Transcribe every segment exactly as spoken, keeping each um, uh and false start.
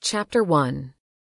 Chapter one.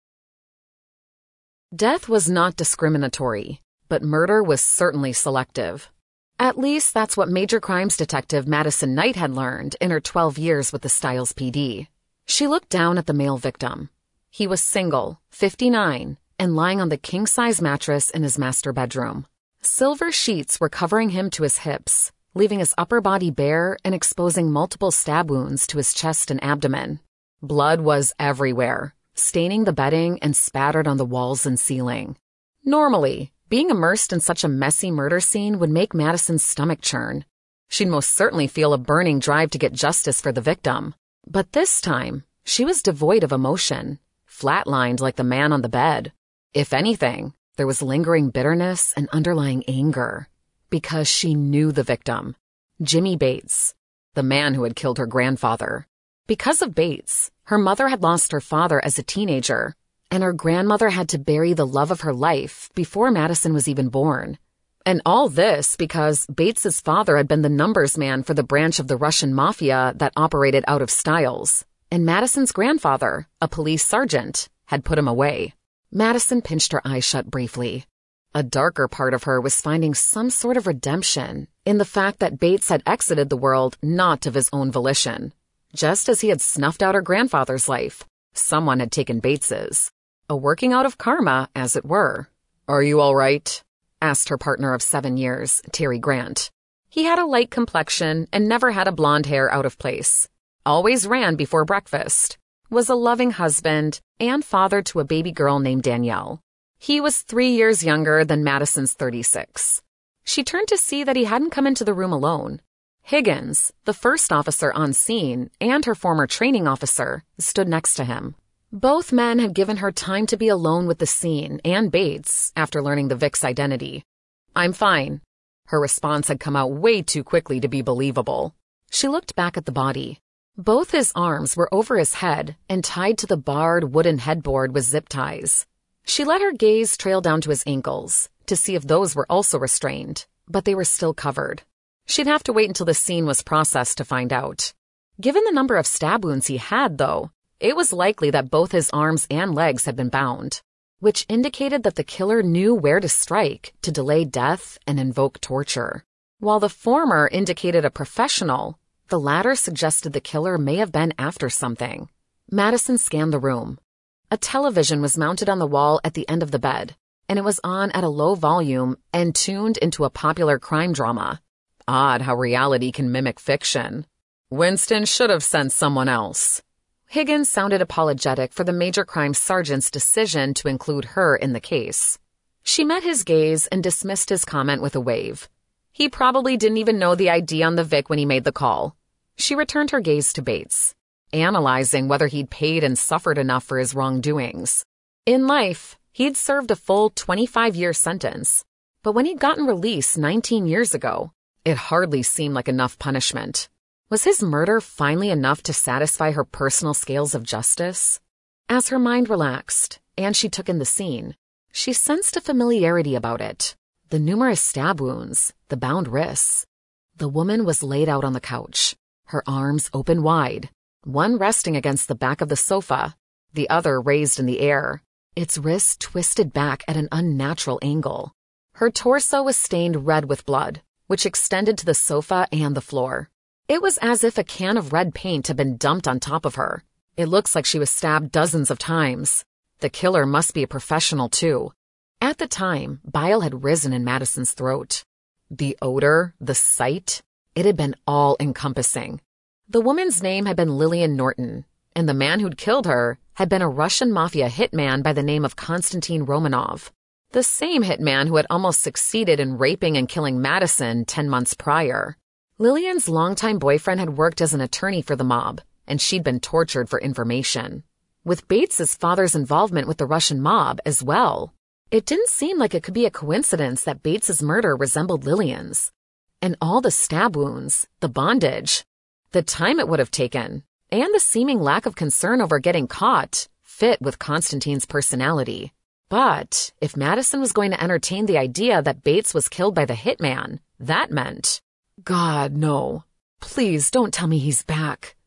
Death was not discriminatory, but murder was certainly selective. At least that's what Major Crimes Detective Madison Knight had learned in her twelve years with the Stiles P D. She looked down at the male victim. He was single, fifty-nine, and lying on the king-size mattress in his master bedroom. Silver sheets were covering him to his hips, leaving his upper body bare and exposing multiple stab wounds to his chest and abdomen. Blood was everywhere, staining the bedding and spattered on the walls and ceiling. Normally, being immersed in such a messy murder scene would make Madison's stomach churn. She'd most certainly feel a burning drive to get justice for the victim. But this time, she was devoid of emotion, flatlined like the man on the bed. If anything, there was lingering bitterness and underlying anger, because she knew the victim, Jimmy Bates, the man who had killed her grandfather. Because of Bates, her mother had lost her father as a teenager, and her grandmother had to bury the love of her life before Madison was even born. And all this because Bates's father had been the numbers man for the branch of the Russian mafia that operated out of Stiles, and Madison's grandfather, a police sergeant, had put him away. Madison pinched her eyes shut briefly. A darker part of her was finding some sort of redemption in the fact that Bates had exited the world not of his own volition. Just as he had snuffed out her grandfather's life, someone had taken Bates's. A working out of karma, as it were. "Are you all right?" asked her partner of seven years, Terry Grant. He had a light complexion and never had a blonde hair out of place. Always ran before breakfast. Was a loving husband and father to a baby girl named Danielle. He was three years younger than Madison's thirty-six. She turned to see that he hadn't come into the room alone. Higgins, the first officer on scene, and her former training officer, stood next to him. Both men had given her time to be alone with the scene and Bates after learning the Vic's identity. "I'm fine." Her response had come out way too quickly to be believable. She looked back at the body. Both his arms were over his head and tied to the barred wooden headboard with zip ties. She let her gaze trail down to his ankles to see if those were also restrained, but they were still covered. She'd have to wait until the scene was processed to find out. Given the number of stab wounds he had, though, it was likely that both his arms and legs had been bound, which indicated that the killer knew where to strike to delay death and invoke torture. While the former indicated a professional, the latter suggested the killer may have been after something. Madison scanned the room. A television was mounted on the wall at the end of the bed, and it was on at a low volume and tuned into a popular crime drama. Odd how reality can mimic fiction. Winston should have sent someone else. Higgins sounded apologetic for the major crime sergeant's decision to include her in the case. She met his gaze and dismissed his comment with a wave. He probably didn't even know the I D on the Vic when he made the call. She returned her gaze to Bates, analyzing whether he'd paid and suffered enough for his wrongdoings. In life, he'd served a full twenty-five-year sentence, but when he'd gotten released nineteen years ago, it hardly seemed like enough punishment. Was his murder finally enough to satisfy her personal scales of justice? As her mind relaxed, and she took in the scene, she sensed a familiarity about it. The numerous stab wounds, the bound wrists. The woman was laid out on the couch, her arms open wide, one resting against the back of the sofa, the other raised in the air, its wrists twisted back at an unnatural angle. Her torso was stained red with blood, which extended to the sofa and the floor. It was as if a can of red paint had been dumped on top of her. It looks like she was stabbed dozens of times. The killer must be a professional, too. At the time, bile had risen in Madison's throat. The odor, the sight, it had been all-encompassing. The woman's name had been Lillian Norton, and the man who'd killed her had been a Russian mafia hitman by the name of Konstantin Romanov, the same hitman who had almost succeeded in raping and killing Madison ten months prior. Lillian's longtime boyfriend had worked as an attorney for the mob, and she'd been tortured for information. With Bates's father's involvement with the Russian mob as well, it didn't seem like it could be a coincidence that Bates's murder resembled Lillian's. And all the stab wounds, the bondage, the time it would have taken, and the seeming lack of concern over getting caught fit with Konstantin's personality. But if Madison was going to entertain the idea that Bates was killed by the hitman, that meant... God, no. Please don't tell me he's back.